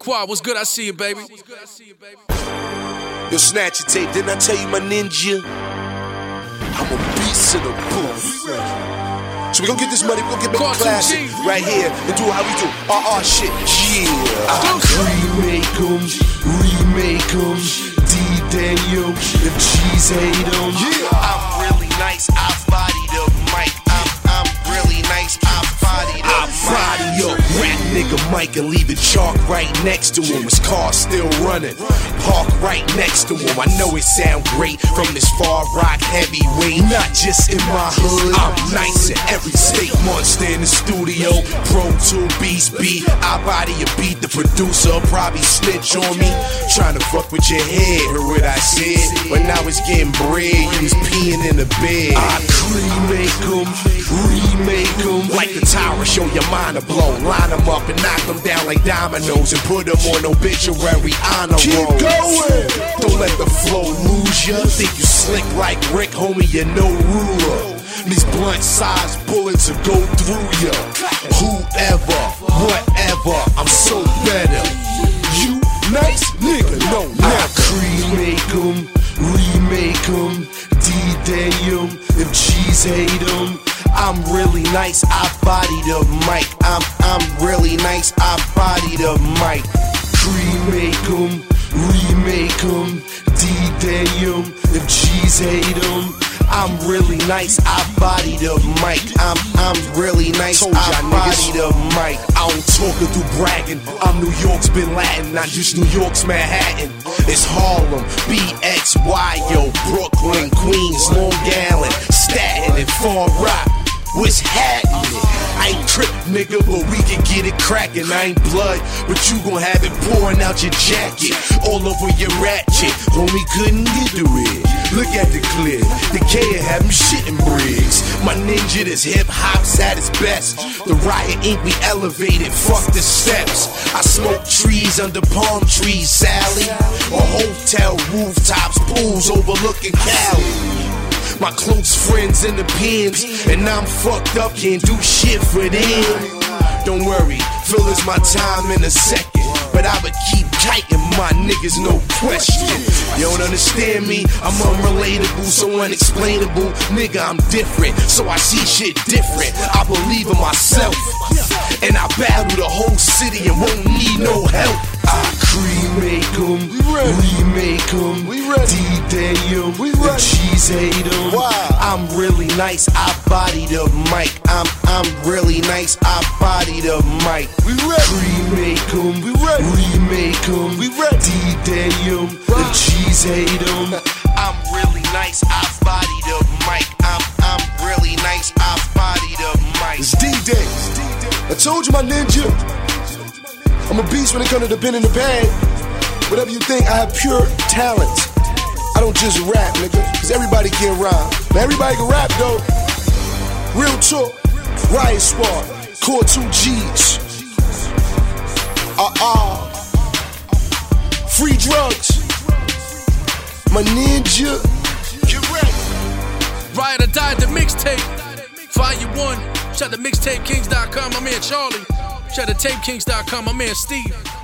Quad, what's good? I see you, baby. Yo, snatch your tape, didn't I tell you, my ninja? I'm a beast in the booth. So we gon' get this money, we gon' get back classic right here and do how we do our shit. Yeah, I remake 'em, D-Day 'em, if G's hate 'em. Yeah, I'm really nice, I body the mic. I'm really nice, I body the mic. Body up, rap nigga Mike and leave it chalk right next to him. His car still running, park right next to him. I know it sound great from this far rock heavyweight. Not just in my hood, I'm nice in every state. Monster in the studio, Pro 2 Beast beat. I body a beat, the producer probably snitch on me. Trying to fuck with your head, heard what I said. When I was getting bread, you was peeing in the bed. I remake 'em, like the tower, show your mind a blow. Line 'em up and knock them down like dominoes and put them on obituary honor roll. Keep going. Don't let the flow lose ya. Think you slick like Rick, homie, you're no ruler. These blunt-sized bullets will go through ya. Whoever, whatever, I'm so better. You nice nigga, no never. Remake 'em, D-Day 'em, if G's hate 'em. I'm really nice, I body the mic. I'm really nice, I body the mic. Remake 'em, D-Day 'em, if G's hate 'em. I'm really nice, I body the mic. I'm really nice, I body the mic. I don't talk it through bragging. I'm New York's Bin Laden, not just New York's Manhattan. It's Harlem, BXY, yo, Brooklyn, Queens, Long Island, Staten, and Far Rock. What's happening? I ain't crip, nigga, but we can get it crackin'. I ain't blood, but you gon' have it pouring out your jacket, all over your ratchet. Homie couldn't get to it. Look at the clip, the K have him shitting bricks. My ninja, this hip hop's at its best. The Riot Inc. we elevated, fuck the steps. I smoke trees under palm trees, Sally. Or hotel rooftops, pools overlooking Cali. My close friends in the pens, and I'm fucked up, can't do shit for them. Don't worry, fill is my time in a second, but I would keep kiting my niggas, no question. You don't understand me, I'm unrelatable, so unexplainable. Nigga, I'm different, so I see shit different. I believe in myself, and I battle the whole city and won't need no help. I remake 'em, remake 'em, D-Day 'em, if G's hate 'em. I'm really nice, I body the mic. I'm really nice, I body the mic. Remake 'em, remake 'em, D-Day 'em, if G's hate 'em. I'm really nice, I body the mic. I'm really nice, I body the mic. It's D-Day. I told you, my ninja. I'm a beast when it comes to the pen in the bag. Whatever you think, I have pure talent. I don't just rap, nigga, cause everybody can rhyme. Now everybody can rap though. Real talk, Riot Squad, Core 2 G's. Free drugs. My ninja. Get ready. Riot or Die, the mixtape. Volume 1. Shout to mixtapekings.com, my man Charlie. Shout to tapekings.com, my man Steve.